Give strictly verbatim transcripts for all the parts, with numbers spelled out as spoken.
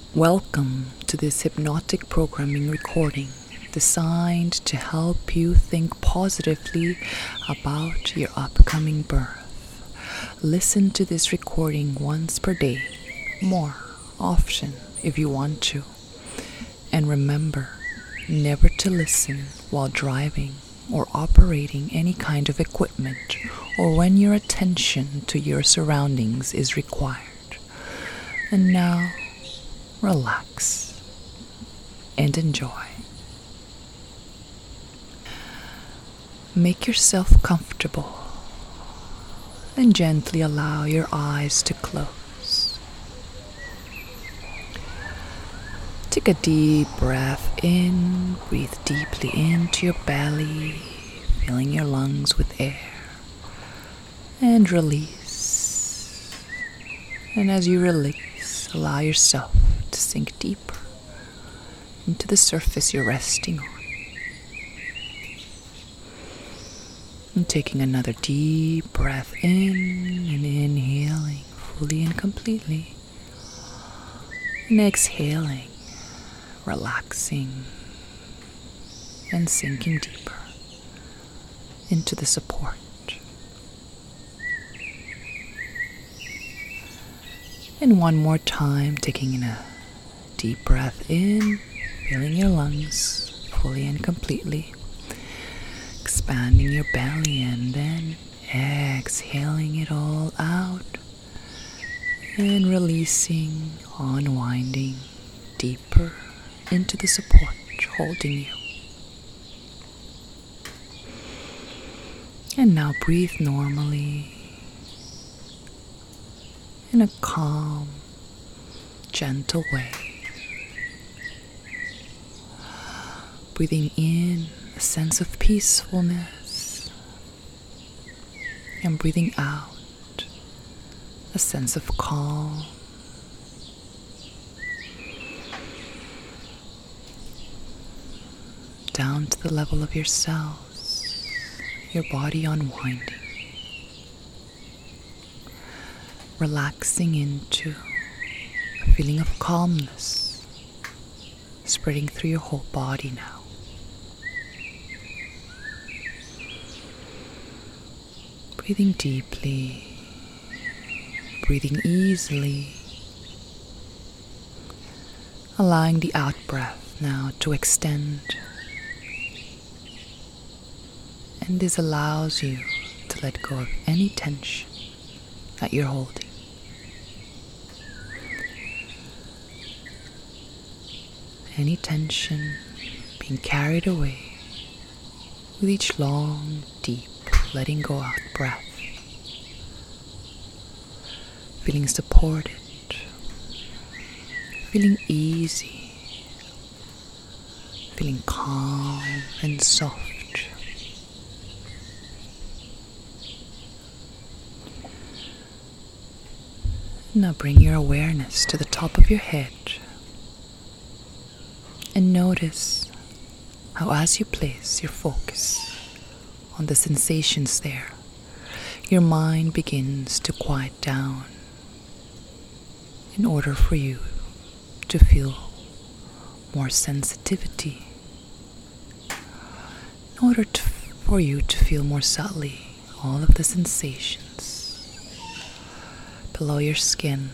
Welcome to this hypnotic programming recording designed to help you think positively about your upcoming birth. Listen to this recording once per day, more often if you want to. And remember, never to listen while driving or operating any kind of equipment or when your attention to your surroundings is required. And now, relax and enjoy. Make yourself comfortable and gently allow your eyes to close. Take a deep breath in, breathe deeply into your belly, filling your lungs with air, and release. And as you release, allow yourself to sink deeper into the surface you're resting on. And taking another deep breath in and inhaling fully and completely. And exhaling, relaxing and sinking deeper into the support. And one more time, taking in a deep breath in, filling your lungs fully and completely, expanding your belly, and then exhaling it all out and releasing, unwinding deeper into the support holding you. And now breathe normally in a calm, gentle way. Breathing in a sense of peacefulness and breathing out a sense of calm. Down to the level of your cells, your body unwinding, relaxing into a feeling of calmness spreading through your whole body now. Breathing deeply, breathing easily, allowing the out-breath now to extend. And this allows you to let go of any tension that you're holding. Any tension being carried away with each long, deep letting go out breath. Feeling supported, feeling easy, feeling calm and soft. Now bring your awareness to the top of your head and notice how, as you place your focus on the sensations there, your mind begins to quiet down in order for you to feel more sensitivity, in order to, for you to feel more subtly all of the sensations below your skin.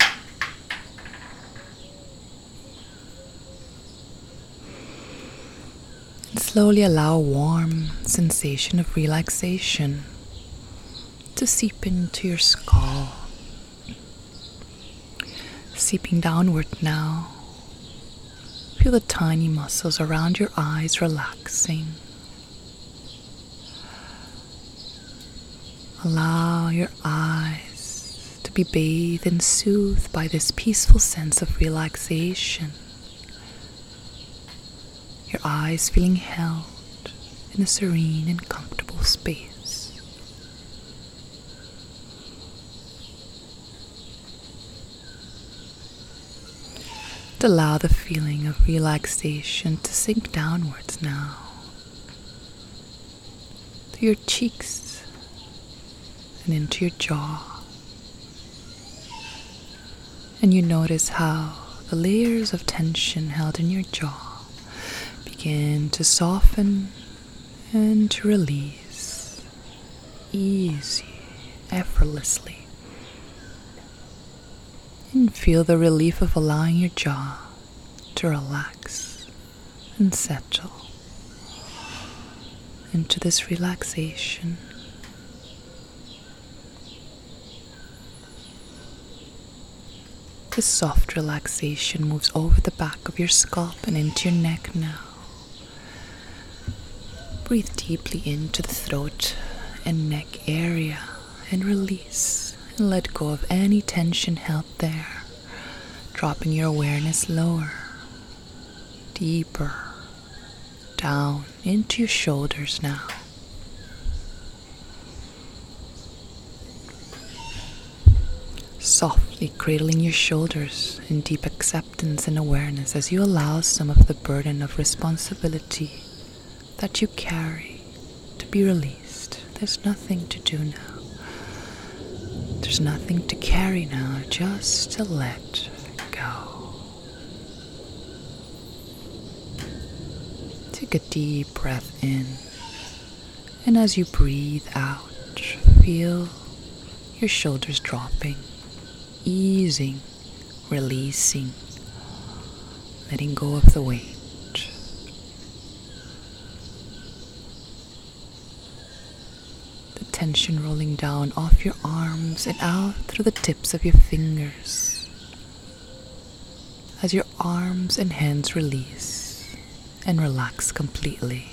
And slowly allow a warm sensation of relaxation to seep into your skull. Seeping downward now. Feel the tiny muscles around your eyes relaxing. Allow your eyes to be bathed and soothed by this peaceful sense of relaxation. Your eyes feeling held in a serene and comfortable space. And allow the feeling of relaxation to sink downwards now to your cheeks and into your jaw. And you notice how the layers of tension held in your jaw begin to soften and to release, easy, effortlessly. And feel the relief of allowing your jaw to relax and settle into this relaxation. This soft relaxation moves over the back of your scalp and into your neck now. Breathe deeply into the throat and neck area and release and let go of any tension held there, dropping your awareness lower, deeper, down into your shoulders now. Softly cradling your shoulders in deep acceptance and awareness as you allow some of the burden of responsibility that you carry to be released. There's nothing to do now. There's nothing to carry now, just to let go. Take a deep breath in, and as you breathe out, feel your shoulders dropping, easing, releasing, letting go of the weight. The tension rolling down off your arms and out through the tips of your fingers. As your arms and hands release and relax completely,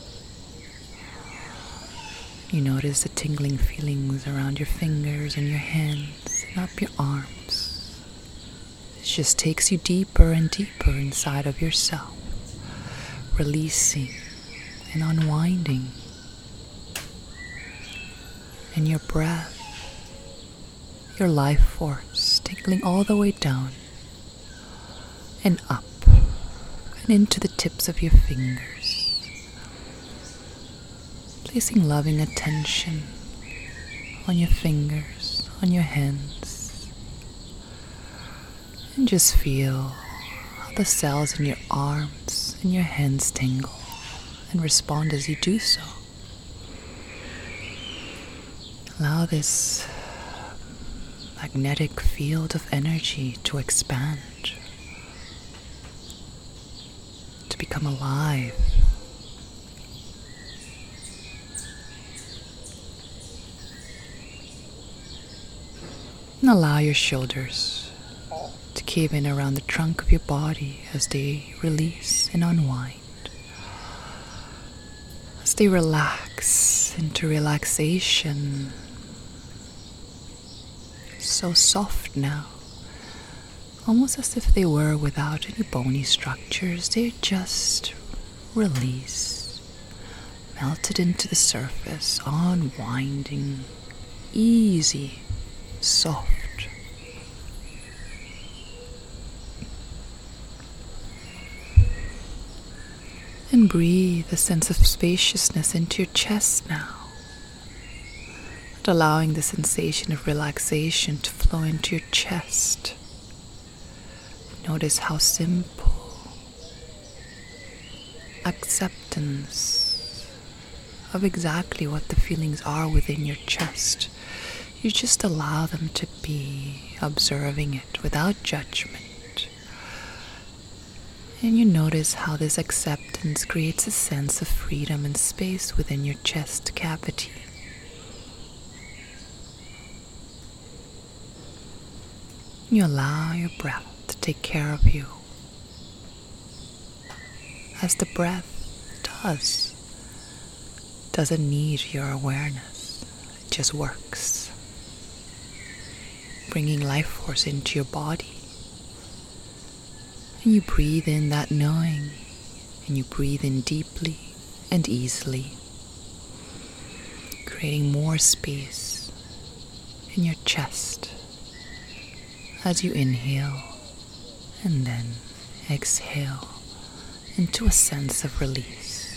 you notice the tingling feelings around your fingers and your hands and up your arms. It just takes you deeper and deeper inside of yourself, releasing and unwinding. And your breath, your life force, tingling all the way down and up and into the tips of your fingers. Placing loving attention on your fingers, on your hands, and just feel how the cells in your arms and your hands tingle and respond as you do so. Allow this magnetic field of energy to expand, to become alive. And allow your shoulders to cave in around the trunk of your body as they release and unwind. As they relax into relaxation, so soft now, almost as if they were without any bony structures. They're just released, melted into the surface, unwinding, easy, soft. And breathe a sense of spaciousness into your chest now, and allowing the sensation of relaxation to flow into your chest. Notice how simple acceptance of exactly what the feelings are within your chest. You just allow them to be, observing it without judgment. And you notice how this acceptance creates a sense of freedom and space within your chest cavity. You allow your breath to take care of you, as the breath does. Doesn't need your awareness, it just works, bringing life force into your body. And you breathe in that knowing, and you breathe in deeply and easily, creating more space in your chest as you inhale and then exhale into a sense of release.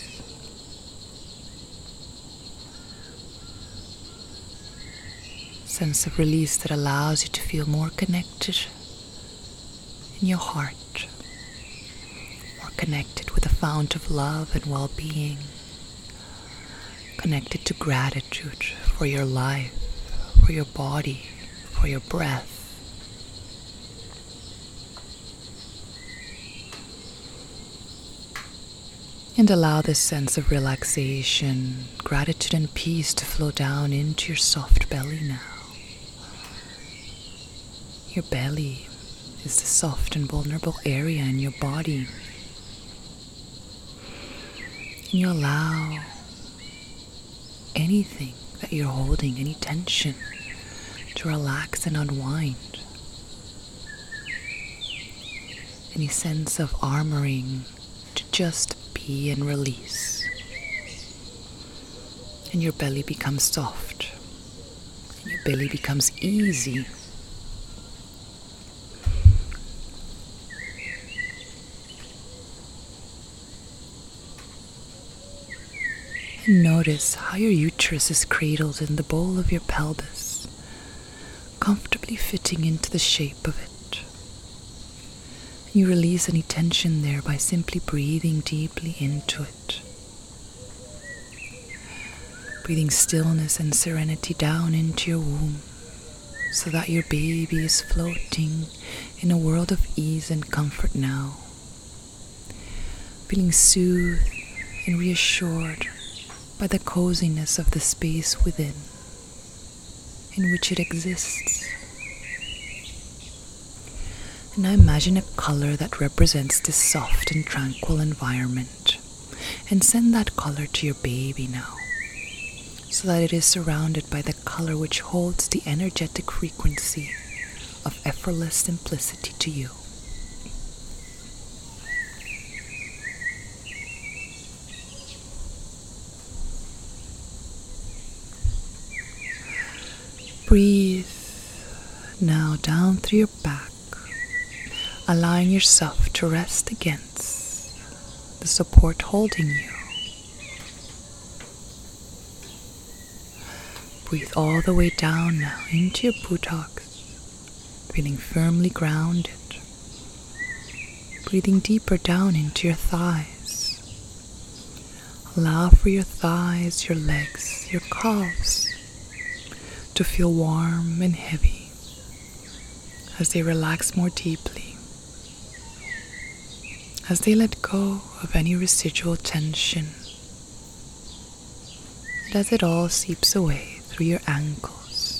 Sense of release that allows you to feel more connected in your heart, more connected with the fount of love and well-being, connected to gratitude for your life, for your body, for your breath. And allow this sense of relaxation, gratitude and peace to flow down into your soft belly now. Your belly is the soft and vulnerable area in your body. And you allow anything that you're holding, any tension, to relax and unwind. Any sense of armoring to just be and release. And your belly becomes soft. And your belly becomes easy. And notice how your uterus is cradled in the bowl of your pelvis, comfortably fitting into the shape of it. You release any tension there by simply breathing deeply into it. Breathing stillness and serenity down into your womb so that your baby is floating in a world of ease and comfort now. Feeling soothed and reassured by the coziness of the space within, in which it exists. And now imagine a color that represents this soft and tranquil environment, and send that color to your baby now, so that it is surrounded by the color which holds the energetic frequency of effortless simplicity to you. Breathe now down through your back, allowing yourself to rest against the support holding you. Breathe all the way down now into your buttocks, feeling firmly grounded. Breathing deeper down into your thighs. Allow for your thighs, your legs, your calves to feel warm and heavy as they relax more deeply, as they let go of any residual tension, and as it all seeps away through your ankles.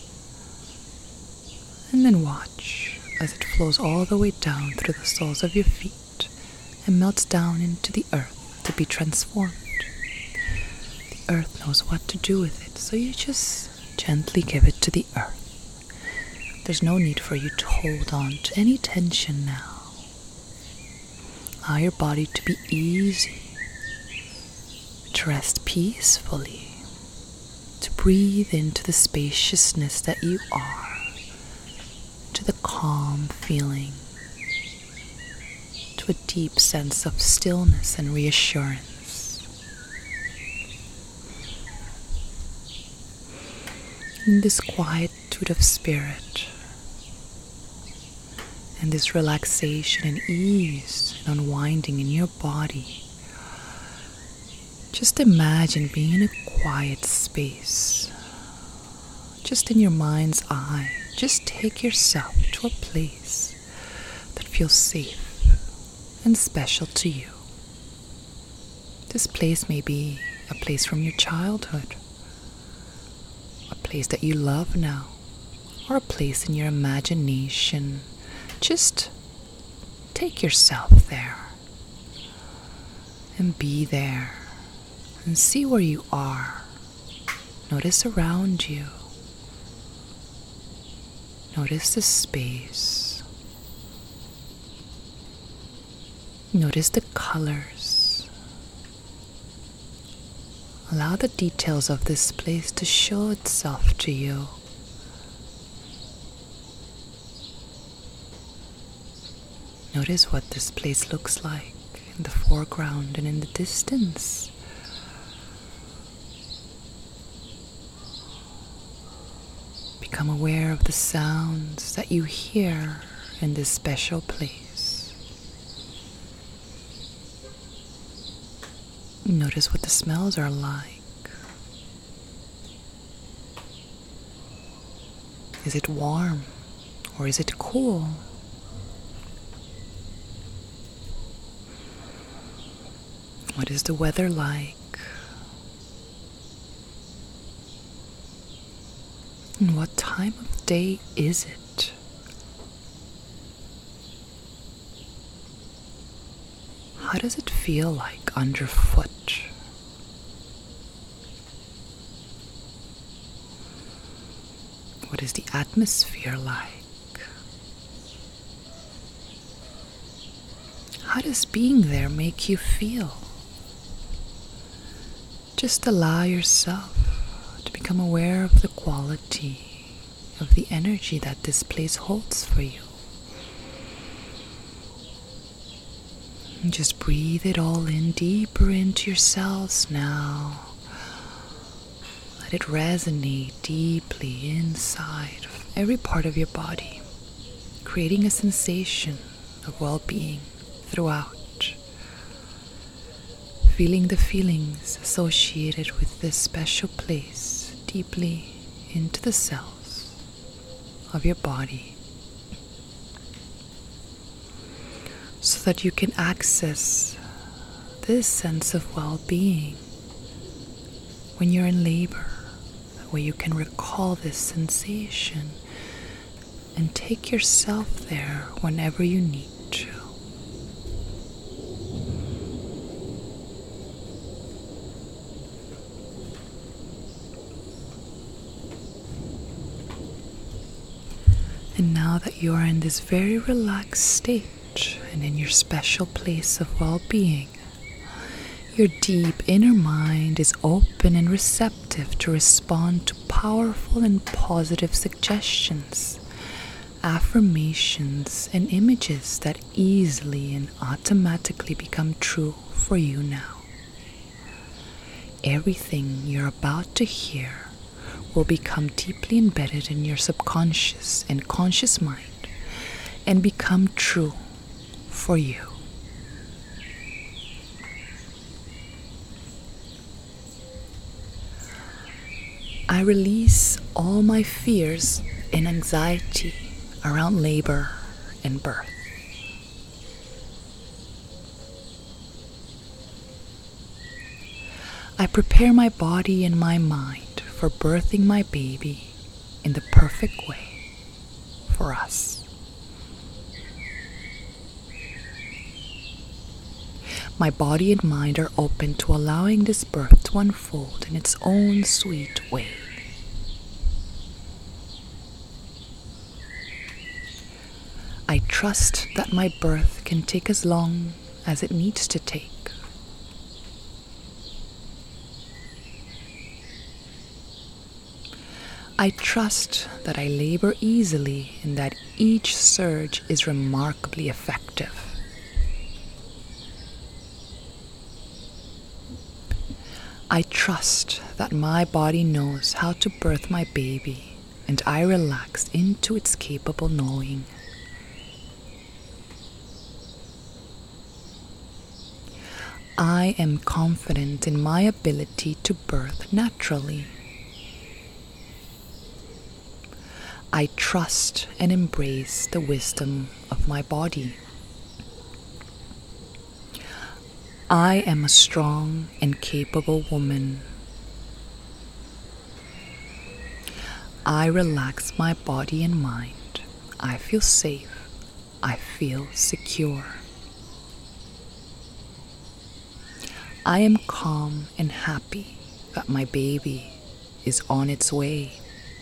And then watch as it flows all the way down through the soles of your feet and melts down into the earth to be transformed. The earth knows what to do with it, so you just gently give it to the earth. There's no need for you to hold on to any tension now. Allow your body to be easy, to rest peacefully, to breathe into the spaciousness that you are, to the calm feeling, to a deep sense of stillness and reassurance. In this quietude of spirit, and this relaxation and ease and unwinding in your body, just imagine being in a quiet space, just in your mind's eye. Just take yourself to a place that feels safe and special to you. This place may be a place from your childhood, a place that you love now, or a place in your imagination. Just take yourself there and be there and see where you are. Notice around you. Notice the space. Notice the colors. Allow the details of this place to show itself to you. Notice what this place looks like in the foreground and in the distance. Become aware of the sounds that you hear in this special place. Notice what the smells are like. Is it warm or is it cool? What is the weather like? And what time of day is it? How does it feel like underfoot? What is the atmosphere like? How does being there make you feel? Just allow yourself to become aware of the quality of the energy that this place holds for you. And just breathe it all in deeper into your cells now. Let it resonate deeply inside of every part of your body, creating a sensation of well-being throughout. Feeling the feelings associated with this special place deeply into the cells of your body, so that you can access this sense of well-being when you're in labor, where you can recall this sensation and take yourself there whenever you need to. And now that you are in this very relaxed state and in your special place of well-being, your deep inner mind is open and receptive to respond to powerful and positive suggestions, affirmations, and images that easily and automatically become true for you now. Everything you're about to hear will become deeply embedded in your subconscious and conscious mind and become true for you. I release all my fears and anxiety around labor and birth. I prepare my body and my mind for birthing my baby in the perfect way for us. My body and mind are open to allowing this birth to unfold in its own sweet way. I trust that my birth can take as long as it needs to take. I trust that I labor easily and that each surge is remarkably effective. I trust that my body knows how to birth my baby, and I relax into its capable knowing. I am confident in my ability to birth naturally. I trust and embrace the wisdom of my body. I am a strong and capable woman. I relax my body and mind. I feel safe. I feel secure. I am calm and happy that my baby is on its way.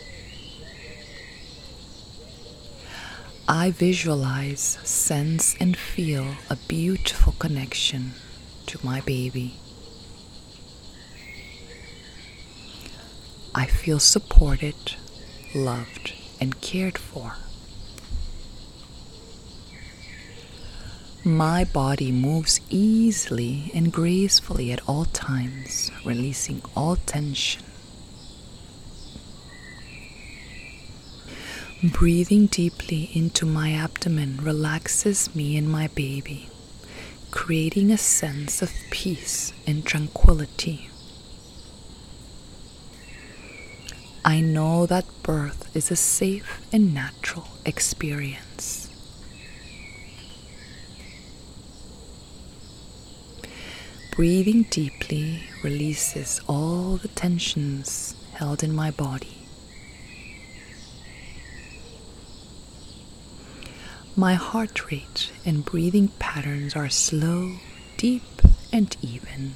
I visualize, sense, and feel a beautiful connection to my baby. I feel supported, loved, and cared for. My body moves easily and gracefully at all times, releasing all tension. Breathing deeply into my abdomen relaxes me and my baby, creating a sense of peace and tranquility. I know that birth is a safe and natural experience. Breathing deeply releases all the tensions held in my body. My heart rate and breathing patterns are slow, deep, and even.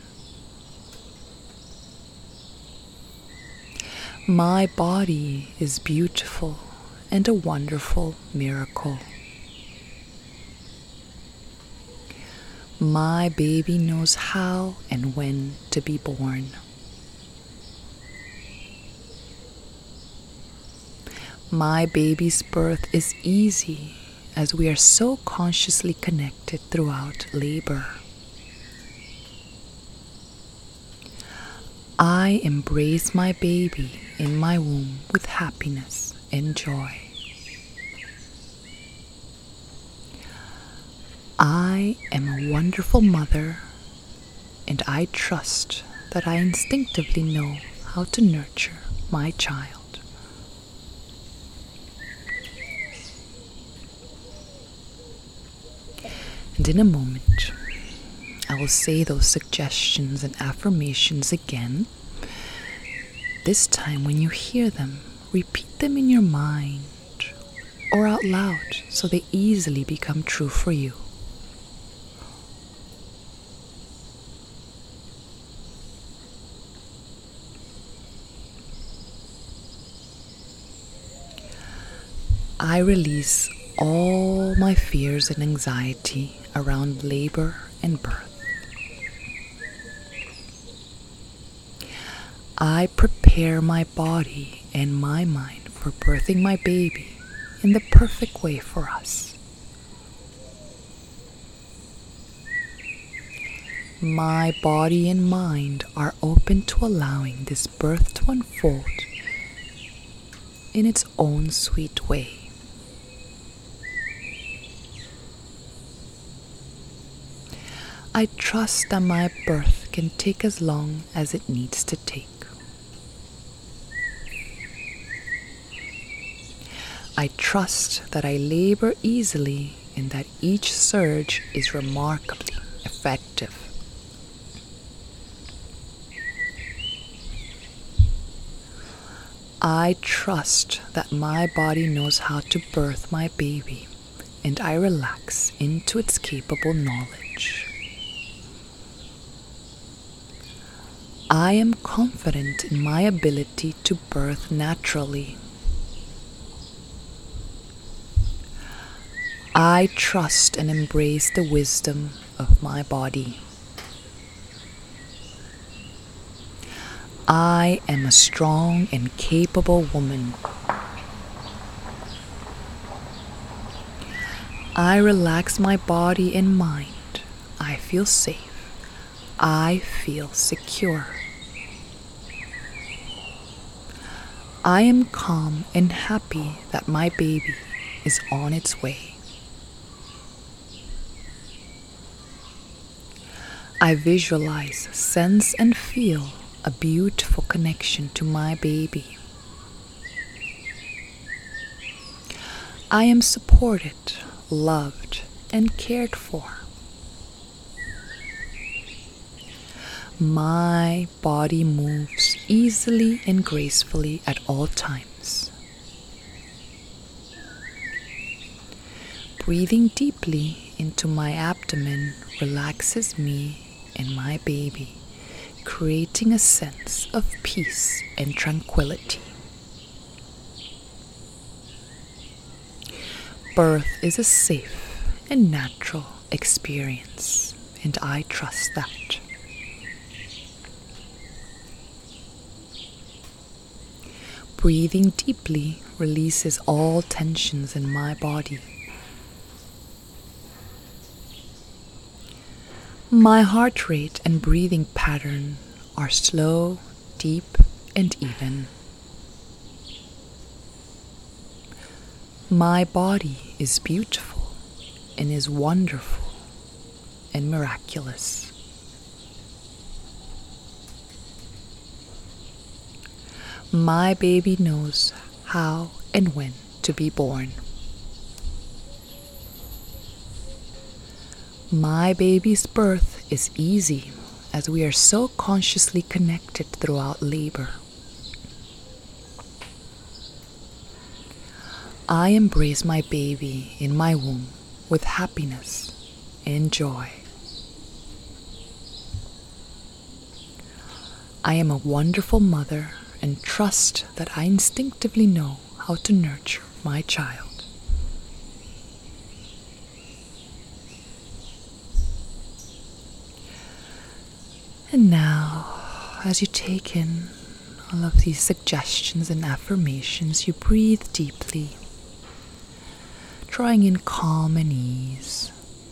My body is beautiful and a wonderful miracle. My baby knows how and when to be born. My baby's birth is easy as we are so consciously connected throughout labor. I embrace my baby in my womb with happiness and joy. I am a wonderful mother, and I trust that I instinctively know how to nurture my child. And in a moment, I will say those suggestions and affirmations again. This time, when you hear them, repeat them in your mind or out loud so they easily become true for you. I release all my fears and anxiety around labor and birth. I prepare my body and my mind for birthing my baby in the perfect way for us. My body and mind are open to allowing this birth to unfold in its own sweet way. I trust that my birth can take as long as it needs to take. I trust that I labor easily and that each surge is remarkably effective. I trust that my body knows how to birth my baby, and I relax into its capable knowledge. I am confident in my ability to birth naturally. I trust and embrace the wisdom of my body. I am a strong and capable woman. I relax my body and mind. I feel safe. I feel secure. I am calm and happy that my baby is on its way. I visualize, sense, and feel a beautiful connection to my baby. I am supported, loved, and cared for. My body moves easily and gracefully at all times. Breathing deeply into my abdomen relaxes me and my baby, creating a sense of peace and tranquility. Birth is a safe and natural experience, and I trust that. Breathing deeply releases all tensions in my body. My heart rate and breathing pattern are slow, deep, and even. My body is beautiful and is wonderful and miraculous. My baby knows how and when to be born. My baby's birth is easy as we are so consciously connected throughout labor. I embrace my baby in my womb with happiness and joy. I am a wonderful mother and trust that I instinctively know how to nurture my child. And now, as you take in all of these suggestions and affirmations, you breathe deeply, drawing in calm and ease.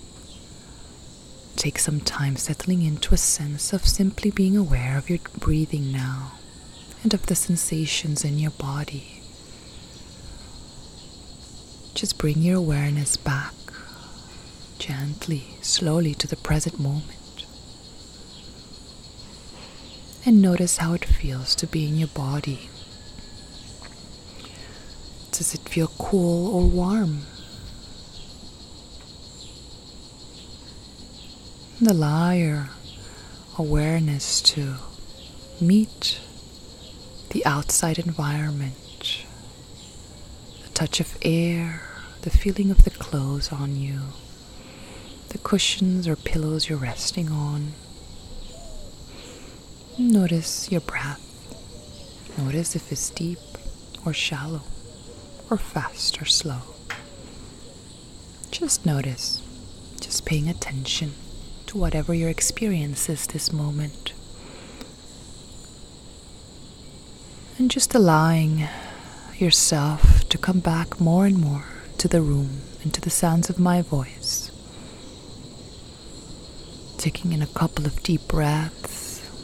Take some time settling into a sense of simply being aware of your breathing now and of the sensations in your body. Just bring your awareness back gently, slowly to the present moment. And notice how it feels to be in your body. Does it feel cool or warm? And allow your awareness to meet the outside environment, the touch of air, the feeling of the clothes on you, the cushions or pillows you're resting on. Notice your breath. Notice if it's deep or shallow, or fast or slow. Just notice, just paying attention to whatever your experience is this moment. And just allowing yourself to come back more and more to the room and to the sounds of my voice. Taking in a couple of deep breaths.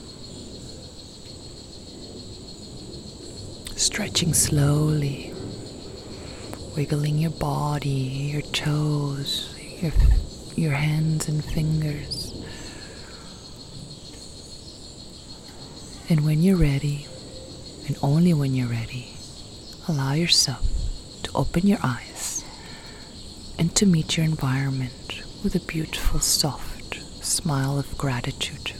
Stretching slowly, wiggling your body, your toes, your, your hands and fingers. And when you're ready, and only when you're ready, allow yourself to open your eyes and to meet your environment with a beautiful, soft smile of gratitude.